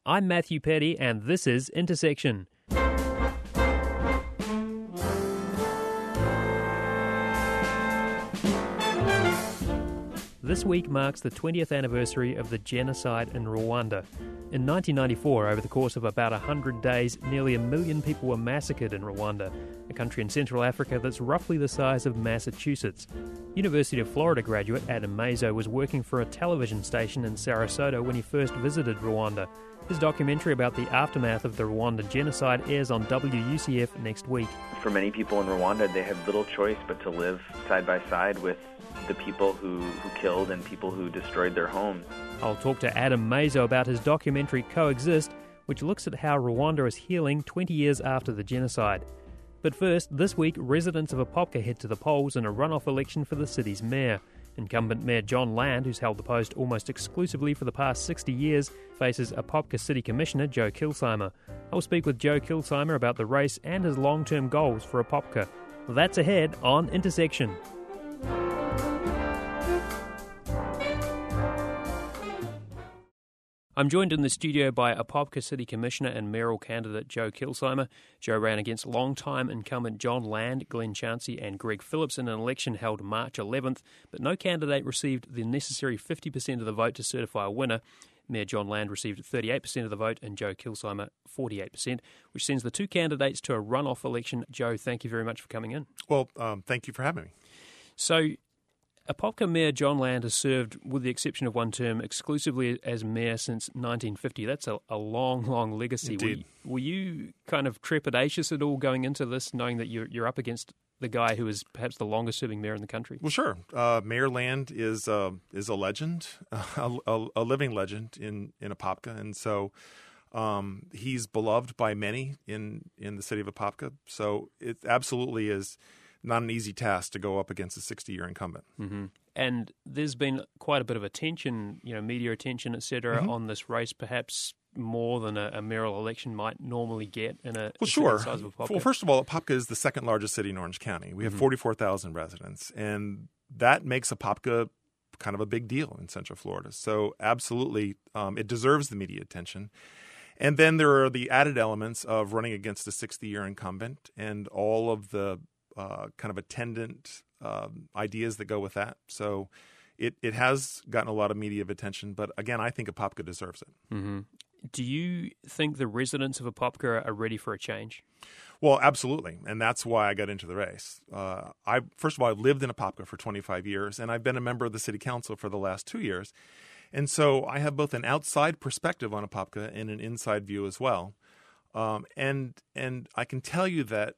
I'm Matthew Petty, and this is Intersection. This week marks the 20th anniversary of the genocide in Rwanda. In 1994, over the course of about 100 days, nearly 1 million people were massacred in Rwanda, a country in Central Africa that's roughly the size of Massachusetts. University of Florida graduate Adam Mazo was working for a television station in Sarasota when he first visited Rwanda. His documentary about the aftermath of the Rwandan genocide airs on WUCF next week. For many people in Rwanda, they have little choice but to live side by side with the people who killed and people who destroyed their homes. I'll talk to Adam Mazo about his documentary Coexist, which looks at how Rwanda is healing 20 years after the genocide. But first, this week, residents of Apopka head to the polls in a runoff election for the city's mayor. Incumbent Mayor John Land, who's held the post almost exclusively for the past 60 years, faces Apopka City Commissioner Joe Kilsheimer. I'll speak with Joe Kilsheimer about the race and his long-term goals for Apopka. That's ahead on Intersection. I'm joined in the studio by Apopka City Commissioner and mayoral candidate Joe Kilsheimer. Joe ran against long-time incumbent John Land, Glenn Chauncey and Greg Phillips in an election held March 11th, but no candidate received the necessary 50% of the vote to certify a winner. Mayor John Land received 38% of the vote and Joe Kilsheimer 48%, which sends the two candidates to a runoff election. Joe, thank you very much for coming in. Well, thank you for having me. So, Apopka Mayor John Land has served, with the exception of one term, exclusively as mayor since 1950. That's a long, long legacy. Indeed. Were you kind of trepidatious at all going into this, knowing that you're up against the guy who is perhaps the longest-serving mayor in the country? Well, sure. Mayor Land is a legend, a living legend in Apopka, and so he's beloved by many in the city of Apopka. So it absolutely is not an easy task to go up against a 60-year incumbent. Mm-hmm. And there's been quite a bit of attention, media attention, et cetera, on this race, perhaps more than a mayoral election might normally get in a well, sure. size of Apopka. Well, first of all, Apopka is the second largest city in Orange County. We have 44,000 residents, and that makes Apopka kind of a big deal in Central Florida. So absolutely, it deserves the media attention. And then there are the added elements of running against a 60-year incumbent and all of the kind of attendant ideas that go with that. So it has gotten a lot of media attention, but again, I think Apopka deserves it. Mm-hmm. Do you think the residents of Apopka are ready for a change? Well, absolutely, and that's why I got into the race. First of all, I've lived in Apopka for 25 years, and I've been a member of the city council for the last 2 years. And so I have both an outside perspective on Apopka and an inside view as well. And I can tell you that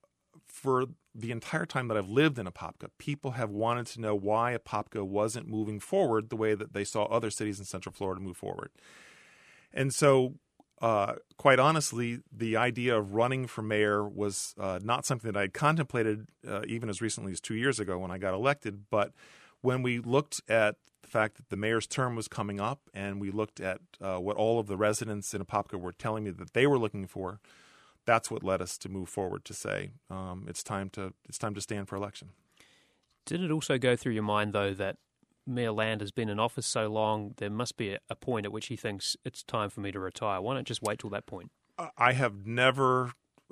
for the entire time that I've lived in Apopka, people have wanted to know why Apopka wasn't moving forward the way that they saw other cities in Central Florida move forward. And so, quite honestly, the idea of running for mayor was not something that I had contemplated even as recently as 2 years ago when I got elected. But when we looked at the fact that the mayor's term was coming up and we looked at what all of the residents in Apopka were telling me that they were looking for, that's what led us to move forward to say it's time to stand for election. Did it also go through your mind, though, that Mayor Land has been in office so long, there must be a point at which he thinks it's time for me to retire? Why not just wait till that point? I have never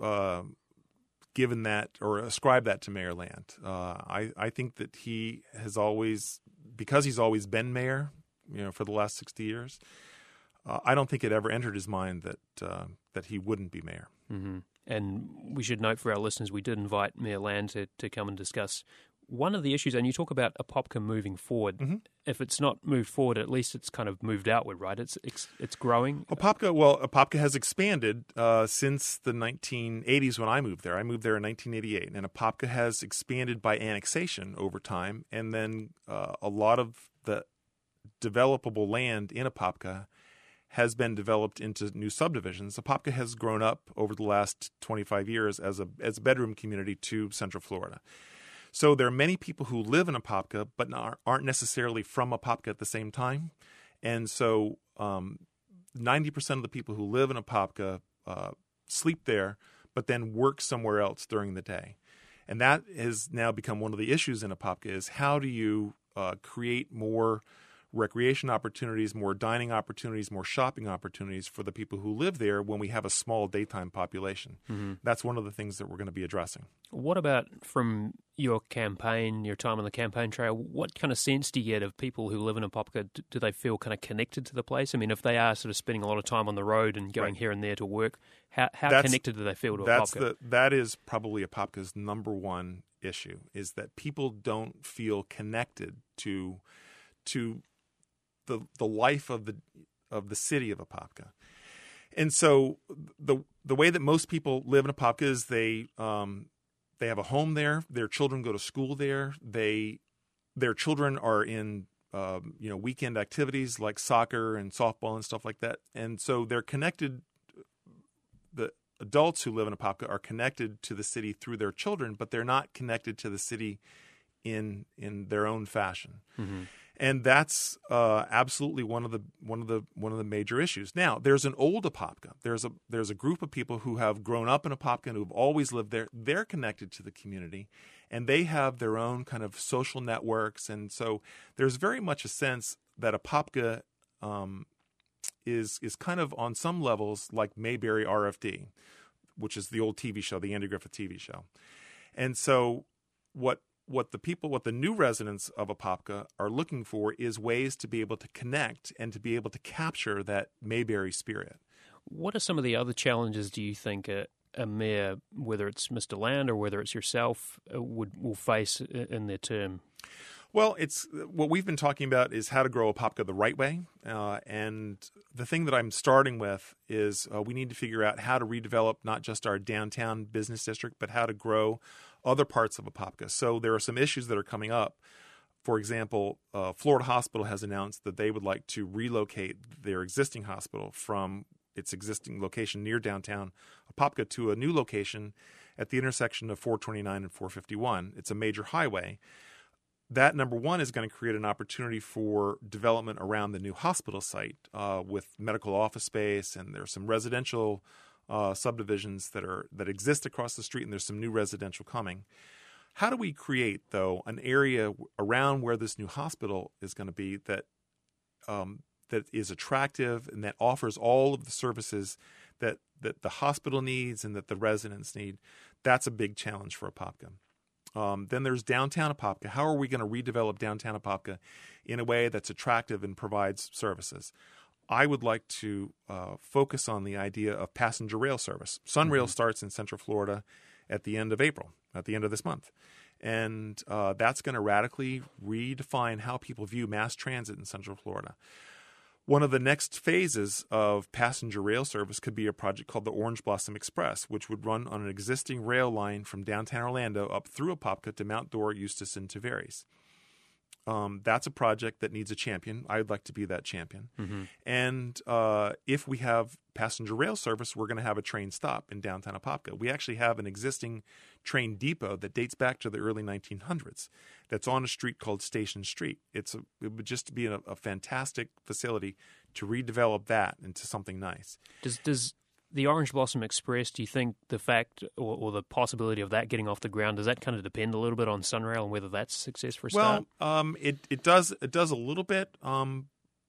given that or ascribed that to Mayor Land. I think that he has always, because he's always been mayor, for the last 60 years, I don't think it ever entered his mind that he wouldn't be mayor. Mm-hmm. And we should note for our listeners, we did invite Mayor Land to come and discuss one of the issues, and you talk about Apopka moving forward. Mm-hmm. If it's not moved forward, at least it's kind of moved outward, right? It's growing. Apopka has expanded since the 1980s when I moved there. I moved there in 1988, and Apopka has expanded by annexation over time, and then a lot of the developable land in Apopka has been developed into new subdivisions. Apopka has grown up over the last 25 years as a bedroom community to Central Florida. So there are many people who live in Apopka but aren't necessarily from Apopka at the same time. And so 90% of the people who live in Apopka sleep there but then work somewhere else during the day. And that has now become one of the issues in Apopka is how do you create more recreation opportunities, more dining opportunities, more shopping opportunities for the people who live there when we have a small daytime population. Mm-hmm. That's one of the things that we're going to be addressing. What about from your campaign, your time on the campaign trail, what kind of sense do you get of people who live in Apopka? Do they feel kind of connected to the place? I mean, if they are sort of spending a lot of time on the road and going here and there to work, how connected do they feel to Apopka? That is probably Apopka's number one issue, is that people don't feel connected to the life of the city of Apopka. And so the way that most people live in Apopka is they have a home there. Their children go to school there. Their children are in weekend activities like soccer and softball and stuff like that. And so they're connected. The adults who live in Apopka are connected to the city through their children, but they're not connected to the city in their own fashion. Mm-hmm. And that's absolutely one of the major issues. Now, there's an old Apopka. There's a group of people who have grown up in Apopka and who've always lived there. They're connected to the community, and they have their own kind of social networks. And so there's very much a sense that Apopka is kind of on some levels like Mayberry RFD, which is the old TV show, the Andy Griffith TV show. And so what the new residents of Apopka are looking for is ways to be able to connect and to be able to capture that Mayberry spirit. What are some of the other challenges do you think a mayor, whether it's Mr. Land or whether it's yourself, will face in their term? Well, it's what we've been talking about is how to grow Apopka the right way. And the thing that I'm starting with is we need to figure out how to redevelop not just our downtown business district, but how to grow other parts of Apopka. So there are some issues that are coming up. For example, Florida Hospital has announced that they would like to relocate their existing hospital from its existing location near downtown Apopka to a new location at the intersection of 429 and 451. It's a major highway. That, number one, is going to create an opportunity for development around the new hospital site with medical office space, and there's some residential subdivisions that exist across the street, and there's some new residential coming. How do we create, though, an area around where this new hospital is going to be that is attractive and that offers all of the services that the hospital needs and that the residents need? That's a big challenge for Apopka. Then there's downtown Apopka. How are we going to redevelop downtown Apopka in a way that's attractive and provides services? I would like to focus on the idea of passenger rail service. Sunrail starts in Central Florida at the end of April, at the end of this month. And that's going to radically redefine how people view mass transit in Central Florida. One of the next phases of passenger rail service could be a project called the Orange Blossom Express, which would run on an existing rail line from downtown Orlando up through Apopka to Mount Dora, Eustis, and Tavares. That's a project that needs a champion. I'd like to be that champion. Mm-hmm. And if we have passenger rail service, we're going to have a train stop in downtown Apopka. We actually have an existing train depot that dates back to the early 1900s that's on a street called Station Street. It would just be a fantastic facility to redevelop that into something nice. Does the Orange Blossom Express, do you think the fact or the possibility of that getting off the ground, does that kind of depend a little bit on Sunrail and whether that's a success for a start? Well, it does a little bit. I'm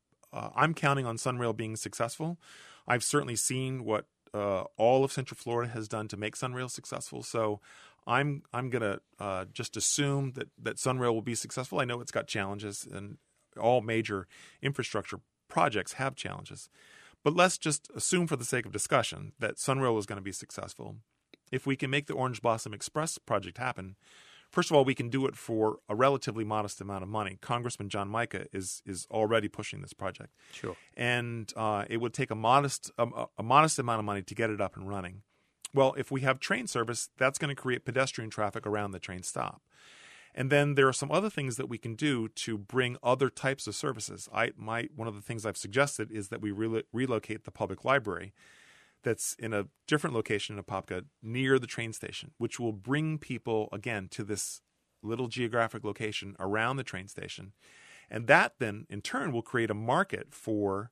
counting on Sunrail being successful. I've certainly seen what all of Central Florida has done to make Sunrail successful. So I'm going to just assume that Sunrail will be successful. I know it's got challenges, and all major infrastructure projects have challenges. But let's just assume for the sake of discussion that Sunrail is going to be successful. If we can make the Orange Blossom Express project happen, first of all, we can do it for a relatively modest amount of money. Congressman John Mica is already pushing this project. Sure. And it would take a modest amount of money to get it up and running. Well, if we have train service, that's going to create pedestrian traffic around the train stop. And then there are some other things that we can do to bring other types of services. One of the things I've suggested is that we relocate the public library that's in a different location in Apopka near the train station, which will bring people, again, to this little geographic location around the train station. And that then, in turn, will create a market for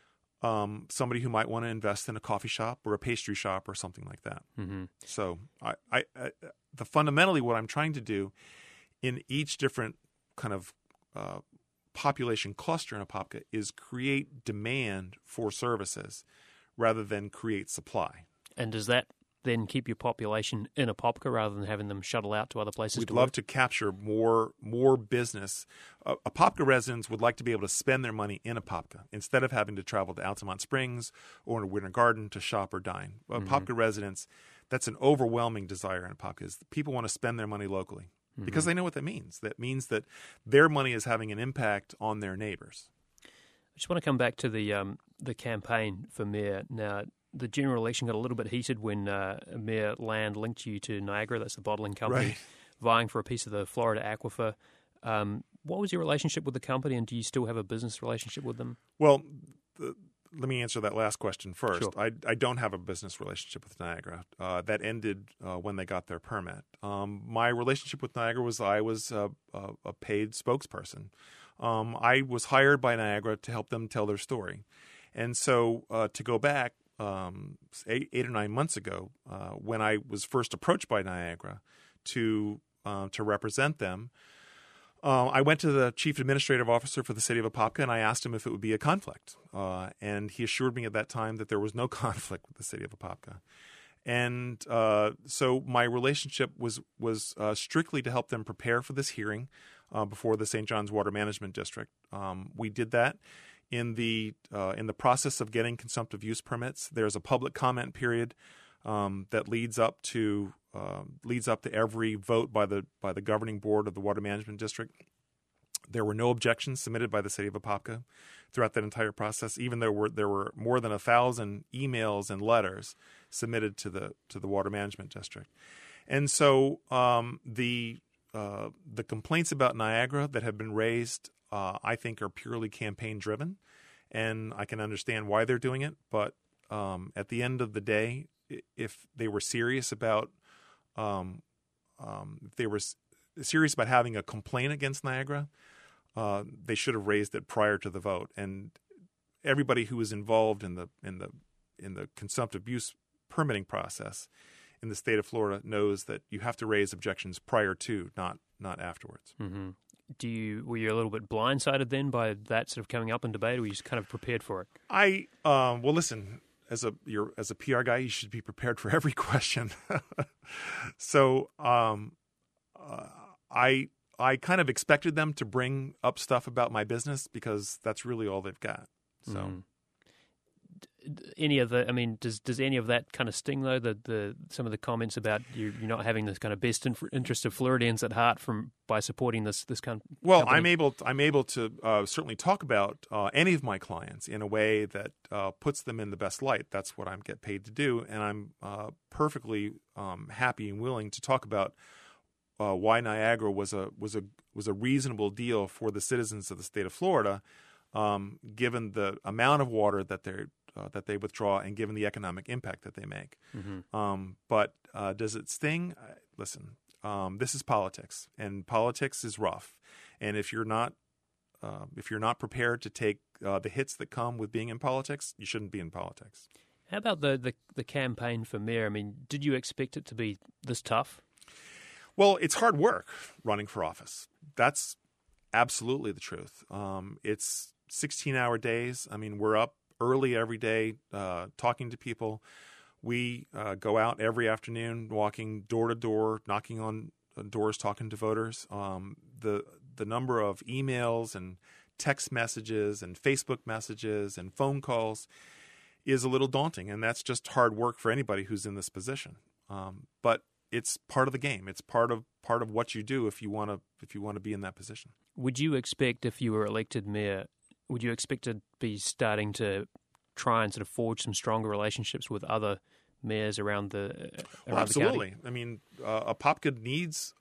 somebody who might want to invest in a coffee shop or a pastry shop or something like that. Mm-hmm. So fundamentally what I'm trying to do in each different kind of population cluster in Apopka is create demand for services rather than create supply. And does that then keep your population in Apopka rather than having them shuttle out to other places? We'd love to capture more business. Apopka residents would like to be able to spend their money in Apopka instead of having to travel to Altamont Springs or to Winter Garden to shop or dine. Apopka residents, that's an overwhelming desire in Apopka, is people want to spend their money locally because they know what that means. That means that their money is having an impact on their neighbors. I just want to come back to the campaign for mayor. Now, the general election got a little bit heated when Mayor Land linked you to Niagara, that's the bottling company, vying for a piece of the Florida aquifer. What was your relationship with the company, and do you still have a business relationship with them? Well, let me answer that last question first. Sure. I don't have a business relationship with Niagara. That ended when they got their permit. My relationship with Niagara was I was a paid spokesperson. I was hired by Niagara to help them tell their story. And so to go back 8 or 9 months ago, when I was first approached by Niagara to represent them, I went to the chief administrative officer for the city of Apopka and I asked him if it would be a conflict. And he assured me at that time that there was no conflict with the city of Apopka. And so my relationship was strictly to help them prepare for this hearing before the St. John's Water Management District. We did that. In the process of getting consumptive use permits, there's a public comment period that leads up to every vote by the governing board of the Water Management District. There were no objections submitted by the city of Apopka throughout that entire process. Even there were more than 1,000 emails and letters submitted to the Water Management District, and so the complaints about Niagara that have been raised, I think, are purely campaign driven, and I can understand why they're doing it. But at the end of the day, if they were serious about having a complaint against Niagara, they should have raised it prior to the vote. And everybody who was involved in the consumptive use permitting process in the state of Florida knows that you have to raise objections prior to, not afterwards. Mm-hmm. Were you a little bit blindsided then by that sort of coming up in debate, or were you just kind of prepared for it? Well, listen, as a PR guy, you should be prepared for every question. So I kind of expected them to bring up stuff about my business because that's really all they've got. So. Mm. Does any of that kind of sting though? Some of the comments about you not having this kind of best interest of Floridians at heart by supporting this kind of Well, company? I'm able to certainly talk about any of my clients in a way that puts them in the best light. That's what I get paid to do, and I'm perfectly happy and willing to talk about why Niagara was a reasonable deal for the citizens of the state of Florida, given the amount of water that they withdraw and given the economic impact that they make. Mm-hmm. But does it sting? Listen, this is politics, and politics is rough. And if you're not prepared to take the hits that come with being in politics, you shouldn't be in politics. How about the campaign for mayor? I mean, did you expect it to be this tough? Well, it's hard work running for office. That's absolutely the truth. It's 16-hour days. I mean, we're up early every day talking to people. We go out every afternoon walking door to door, knocking on doors, talking to voters. The number of emails and text messages and Facebook messages and phone calls is a little daunting, and that's just hard work for anybody who's in this position. But it's part of the game. It's part of what you do if you want to be in that position. Would you expect, if you were elected mayor, would you expect to be starting to try and sort of forge some stronger relationships with other mayors around the absolutely. The county? I mean, Apopka needs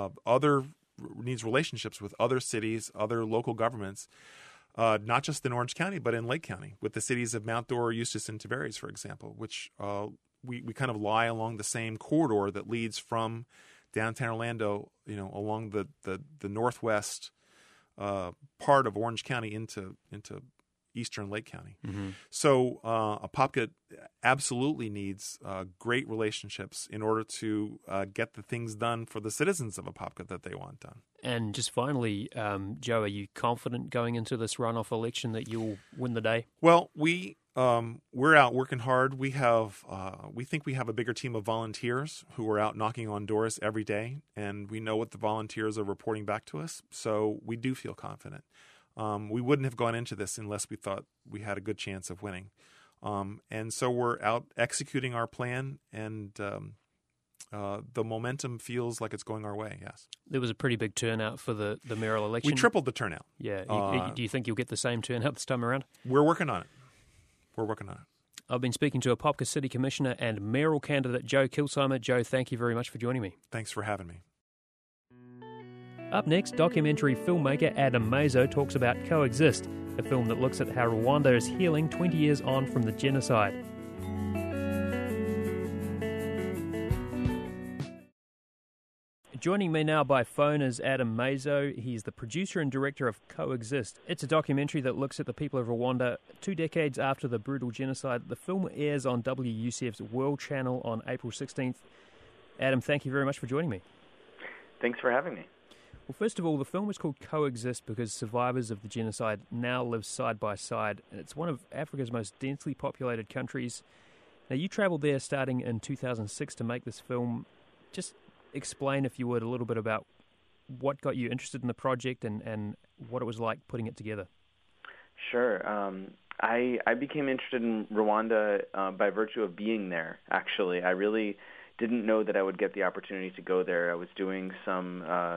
relationships with other cities, other local governments, not just in Orange County, but in Lake County, with the cities of Mount Dora, Eustis, and Tavares, for example, which we kind of lie along the same corridor that leads from downtown Orlando, along the northwest part of Orange County into eastern Lake County. Mm-hmm. So Apopka absolutely needs great relationships in order to get the things done for the citizens of Apopka that they want done. And just finally, Joe, are you confident going into this runoff election that you'll win the day? Well, we're out working hard. We think we have a bigger team of volunteers who are out knocking on doors every day, and we know what the volunteers are reporting back to us. So we do feel confident. We wouldn't have gone into this unless we thought we had a good chance of winning. And so we're out executing our plan, and the momentum feels like it's going our way, yes. There was a pretty big turnout for the mayoral election. We tripled the turnout. Yeah. Do you think you'll get the same turnout this time around? We're working on it. I've been speaking to Apopka City Commissioner and mayoral candidate Joe Kilsheimer. Joe, thank you very much for joining me. Thanks for having me. Up next, documentary filmmaker Adam Mazo talks about Coexist, a film that looks at how Rwanda is healing 20 years on from the genocide. Joining me now by phone is Adam Mazo. He's the producer and director of Coexist. It's a documentary that looks at the people of Rwanda 2 decades after the brutal genocide. The film airs on WUCF's World Channel on April 16th. Adam, thank you very much for joining me. Thanks for having me. Well, first of all, the film is called Coexist because survivors of the genocide now live side by side, and it's one of Africa's most densely populated countries. Now, you travelled there starting in 2006 to make this film. Just explain, if you would, a little bit about what got you interested in the project and what it was like putting it together. Sure. I became interested in Rwanda by virtue of being there, actually. I really didn't know that I would get the opportunity to go there. I was doing some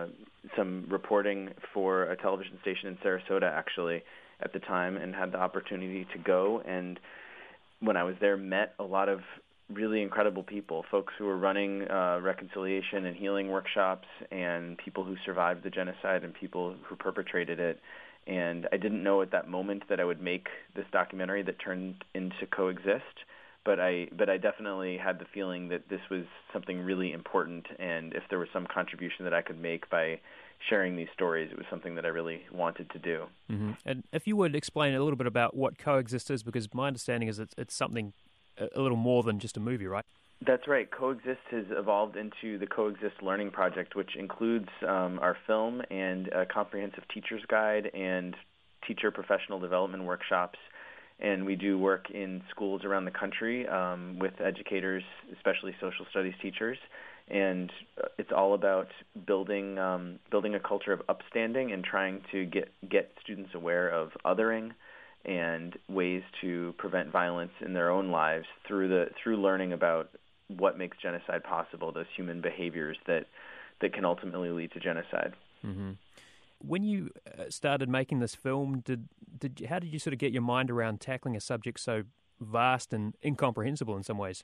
reporting for a television station in Sarasota, actually, at the time, and had the opportunity to go. And when I was there, met a lot of really incredible people, folks who were running reconciliation and healing workshops, and people who survived the genocide and people who perpetrated it. And I didn't know at that moment that I would make this documentary that turned into Coexist, but I definitely had the feeling that this was something really important, and if there was some contribution that I could make by sharing these stories, it was something that I really wanted to do. Mm-hmm. And if you would explain a little bit about what Coexist is, because my understanding is it's something a little more than just a movie, right? That's right. Coexist has evolved into the Coexist Learning Project, which includes our film and a comprehensive teacher's guide and teacher professional development workshops. And we do work in schools around the country with educators, especially social studies teachers. And it's all about building a culture of upstanding and trying to get students aware of othering and ways to prevent violence in their own lives through learning about what makes genocide possible, those human behaviors that can ultimately lead to genocide. Mm-hmm. When you started making this film, how did you sort of get your mind around tackling a subject so vast and incomprehensible in some ways?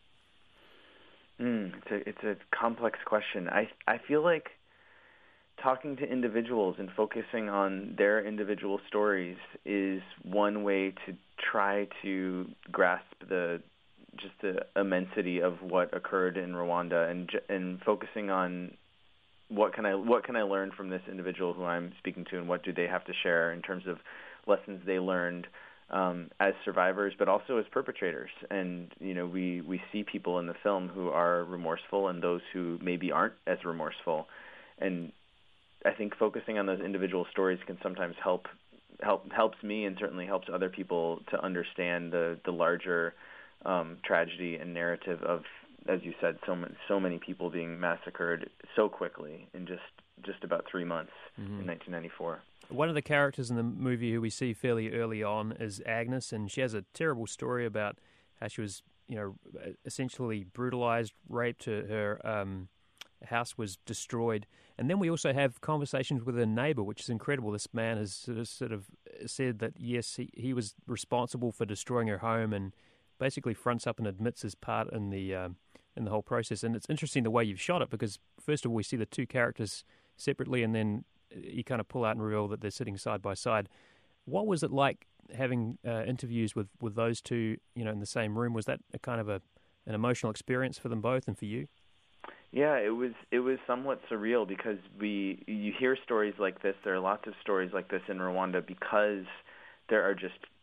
It's a complex question. I feel like talking to individuals and focusing on their individual stories is one way to try to grasp the immensity of what occurred in Rwanda, and focusing on what can I learn from this individual who I'm speaking to, and what do they have to share in terms of lessons they learned as survivors, but also as perpetrators. And we see people in the film who are remorseful and those who maybe aren't as remorseful, and I think focusing on those individual stories can sometimes helps me, and certainly helps other people to understand the larger tragedy and narrative of, as you said, so many people being massacred so quickly in just about 3 months in 1994. One of the characters in the movie who we see fairly early on is Agnes, and she has a terrible story about how she was, essentially brutalized, raped. Her house was destroyed. And then we also have conversations with her neighbor, which is incredible. This man has sort of said that, yes, he was responsible for destroying her home, and basically fronts up and admits his part in the whole process. And it's interesting the way you've shot it, because first of all we see the two characters separately, and then you kind of pull out and reveal that they're sitting side by side. What was it like having interviews with those two, in the same room? Was that a kind of an emotional experience for them both and for you? Yeah, it was somewhat surreal, because you hear stories like this. There are lots of stories like this in Rwanda because there are just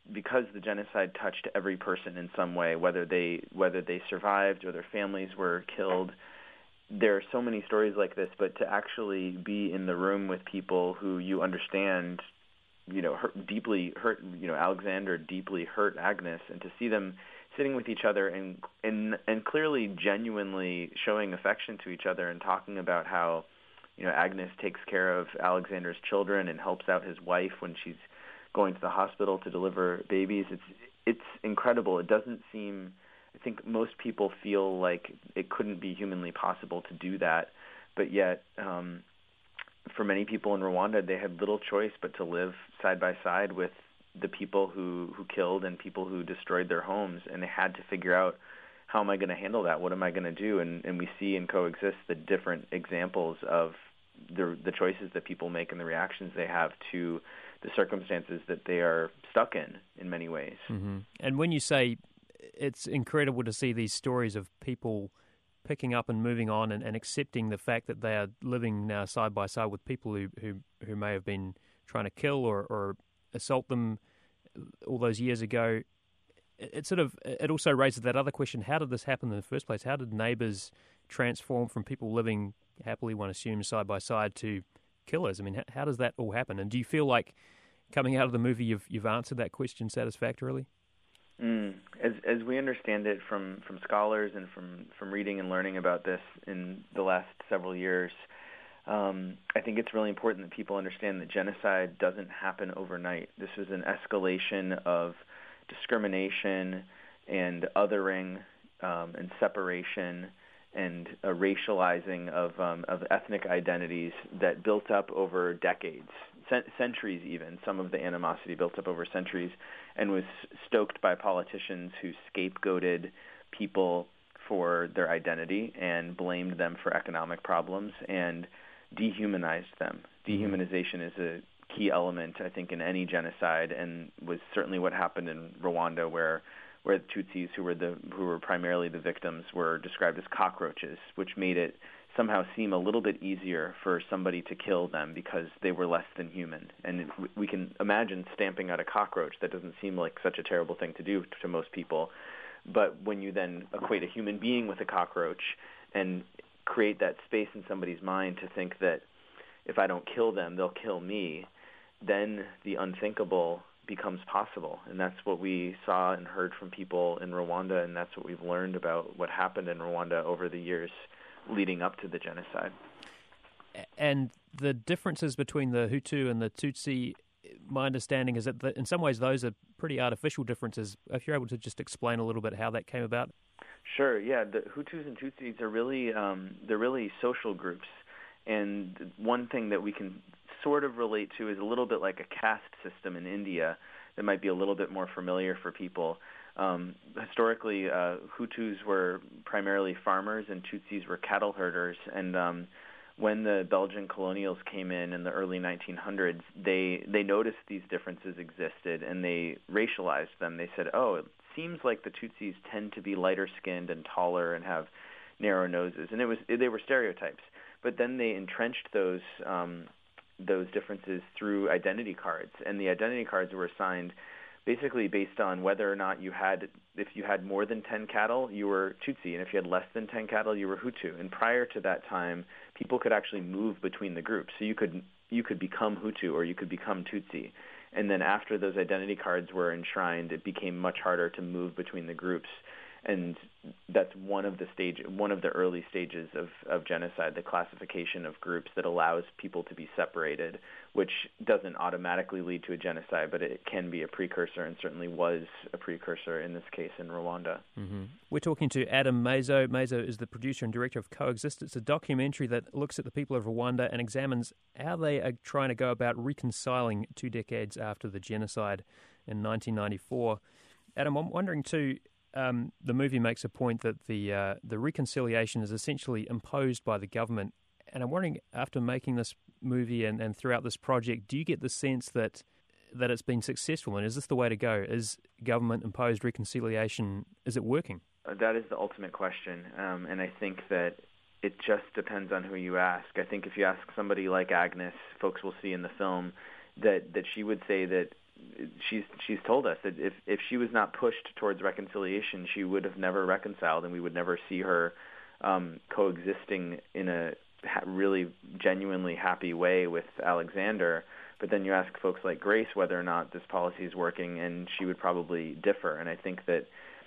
because the genocide touched every person in some way, whether they survived or their families were killed. There are so many stories like this, but to actually be in the room with people who you understand, deeply hurt, Alexander deeply hurt Agnes, and to see them sitting with each other and clearly genuinely showing affection to each other and talking about how, Agnes takes care of Alexander's children and helps out his wife when she's going to the hospital to deliver babies. It's incredible. It doesn't seem, I think most people feel like it couldn't be humanly possible to do that, but yet for many people in Rwanda, they had little choice but to live side by side with the people who killed and people who destroyed their homes, and they had to figure out, how am I going to handle that? What am I going to do? And we see in Coexist the different examples of the choices that people make and the reactions they have to the circumstances that they are stuck in many ways. Mm-hmm. And when you say it's incredible to see these stories of people picking up and moving on and accepting the fact that they are living now side by side with people who may have been trying to kill or assault them all those years ago, it also raises that other question: how did this happen in the first place? How did neighbours transform from people living happily, one assumes, side by side to killers? I mean, how does that all happen? And do you feel like coming out of the movie you've answered that question satisfactorily? As we understand it from scholars and from reading and learning about this in the last several years, I think it's really important that people understand that genocide doesn't happen overnight. This was an escalation of discrimination and othering and separation and a racializing of ethnic identities that built up over decades, centuries even. Some of the animosity built up over centuries and was stoked by politicians who scapegoated people for their identity and blamed them for economic problems and dehumanized them. Dehumanization is a key element, I think, in any genocide, and was certainly what happened in Rwanda, where the Tutsis, who were primarily the victims, were described as cockroaches, which made it somehow seem a little bit easier for somebody to kill them because they were less than human. And we can imagine stamping out a cockroach. That doesn't seem like such a terrible thing to do to most people. But when you then equate a human being with a cockroach and create that space in somebody's mind to think that if I don't kill them, they'll kill me, then the unthinkable becomes possible. And that's what we saw and heard from people in Rwanda, and that's what we've learned about what happened in Rwanda over the years leading up to the genocide. And the differences between the Hutu and the Tutsi, my understanding is that in some ways those are pretty artificial differences. If you're able to just explain a little bit how that came about. Sure, yeah. The Hutus and Tutsis are they're really social groups. And one thing that we can sort of relate to is a little bit like a caste system in India that might be a little bit more familiar for people. Historically, Hutus were primarily farmers and Tutsis were cattle herders. And when the Belgian colonials came in the early 1900s, they noticed these differences existed and they racialized them. They said, oh, it seems like the Tutsis tend to be lighter-skinned and taller and have narrow noses. And they were stereotypes. But then they entrenched those differences through identity cards, and the identity cards were assigned basically based on whether or not if you had more than 10 cattle, you were Tutsi, and if you had less than 10 cattle, you were Hutu. And prior to that time, people could actually move between the groups. So you could become Hutu or you could become Tutsi. And then after those identity cards were enshrined, it became much harder to move between the groups. And that's one of the early stages of genocide, the classification of groups that allows people to be separated, which doesn't automatically lead to a genocide, but it can be a precursor and certainly was a precursor in this case in Rwanda. Mm-hmm. We're talking to Adam Mazo. Mazo is the producer and director of Coexist. It's a documentary that looks at the people of Rwanda and examines how they are trying to go about reconciling 2 decades after the genocide in 1994. Adam, I'm wondering too, the movie makes a point that the reconciliation is essentially imposed by the government. And I'm wondering, after making this movie and throughout this project, do you get the sense that it's been successful? And is this the way to go? Is government-imposed reconciliation, is it working? That is the ultimate question. And I think that it just depends on who you ask. I think if you ask somebody like Agnes, folks will see in the film that she would say that she's told us that if she was not pushed towards reconciliation, she would have never reconciled, and we would never see her coexisting in a really genuinely happy way with Alexander. But then you ask folks like Grace whether or not this policy is working, and she would probably differ. And I think that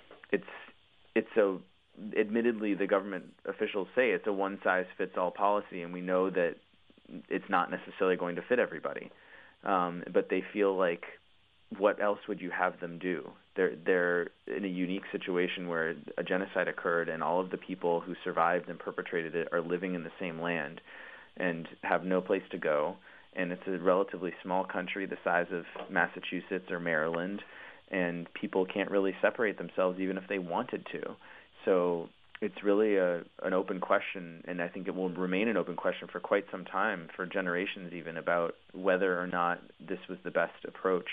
it's so, admittedly, the government officials say it's a one-size-fits-all policy, and we know that it's not necessarily going to fit everybody. But they feel like, what else would you have them do? They're in a unique situation where a genocide occurred, and all of the people who survived and perpetrated it are living in the same land and have no place to go. And it's a relatively small country the size of Massachusetts or Maryland, and people can't really separate themselves even if they wanted to. So it's really an open question, and I think it will remain an open question for quite some time, for generations even, about whether or not this was the best approach.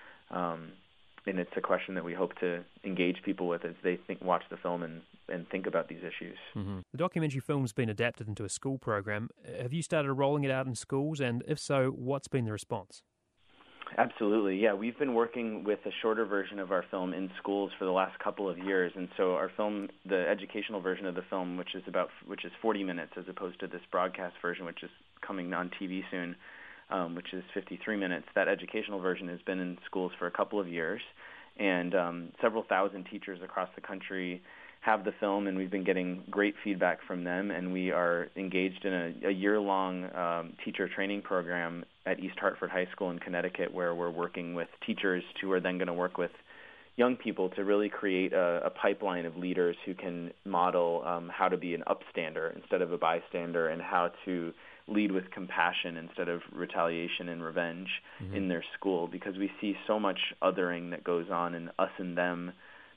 And it's a question that we hope to engage people with as they watch the film and think about these issues. Mm-hmm. The documentary film's been adapted into a school program. Have you started rolling it out in schools? And if so, what's been the response? Absolutely, yeah. We've been working with a shorter version of our film in schools for the last couple of years, and so our film, the educational version of the film, which is 40 minutes as opposed to this broadcast version, which is coming on TV soon, which is 53 minutes. That educational version has been in schools for a couple of years, and several thousand teachers across the country have the film, and we've been getting great feedback from them, and we are engaged in a year-long teacher training program at East Hartford High School in Connecticut, where we're working with teachers who are then going to work with young people to really create a pipeline of leaders who can model how to be an upstander instead of a bystander, and how to lead with compassion instead of retaliation and revenge in their school, because we see so much othering that goes on in us and them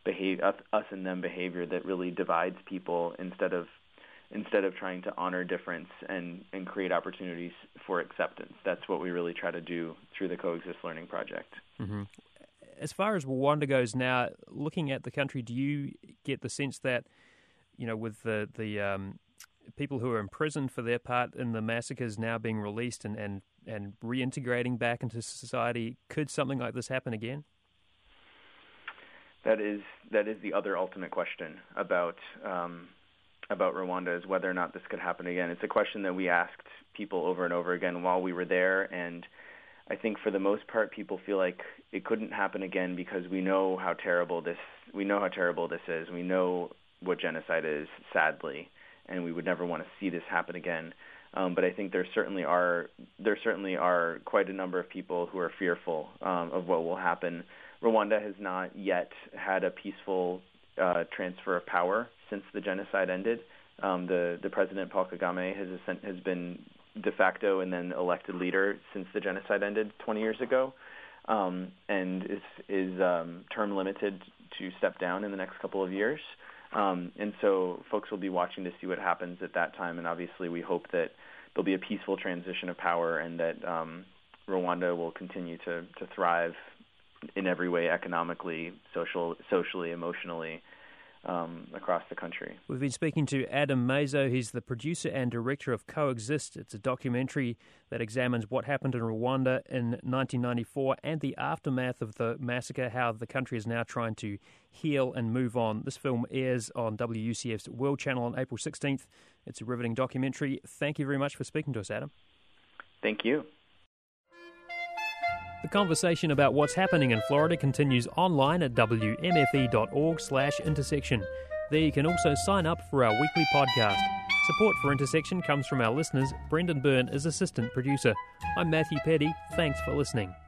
behavior that really divides people instead of trying to honor difference and create opportunities for acceptance. That's what we really try to do through the Coexist Learning Project. Mm-hmm. As far as Rwanda goes now, looking at the country, do you get the sense that, with the people who are imprisoned for their part in the massacres now being released and reintegrating back into society, could something like this happen again? That is the other ultimate question about Rwanda, is whether or not this could happen again. It's a question that we asked people over and over again while we were there, and I think for the most part people feel like it couldn't happen again because we know how terrible this is. We know what genocide is, sadly, and we would never want to see this happen again. But I think there certainly are quite a number of people who are fearful of what will happen. Rwanda has not yet had a peaceful transfer of power since the genocide ended. The president, Paul Kagame, has been de facto and then elected leader since the genocide ended 20 years ago, and is term limited to step down in the next couple of years. And so folks will be watching to see what happens at that time, and obviously we hope that there'll be a peaceful transition of power, and that Rwanda will continue to thrive in every way, economically, socially, emotionally, across the country. We've been speaking to Adam Mazo. He's the producer and director of Coexist. It's a documentary that examines what happened in Rwanda in 1994 and the aftermath of the massacre, how the country is now trying to heal and move on. This film airs on WUCF's World Channel on April 16th. It's a riveting documentary. Thank you very much for speaking to us, Adam. Thank you. The conversation about what's happening in Florida continues online at wmfe.org/intersection. There you can also sign up for our weekly podcast. Support for Intersection comes from our listeners. Brendan Byrne is assistant producer. I'm Matthew Petty. Thanks for listening.